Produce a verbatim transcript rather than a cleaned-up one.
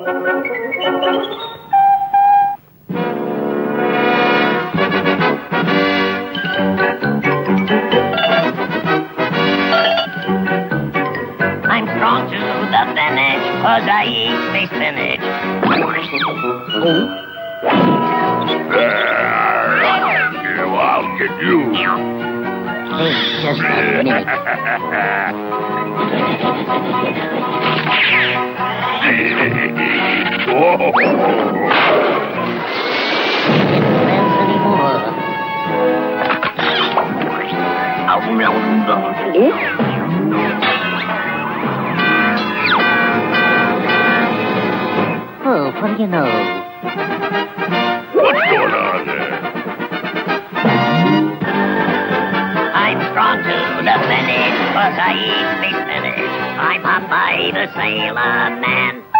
I'm strong to the finish, 'cause I eat me spinach. Oh. I'll get you. Hey, just a minute. Oh. Friends anymore. Oh, what do you know? What's going on there? I'm strong to the finish, 'cause I eat me spinach. I'm Popeye the Sailor Man.